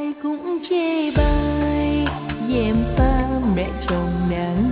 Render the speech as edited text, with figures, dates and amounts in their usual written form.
ai cũng chê bai, dèm pha mẹ chồng nàng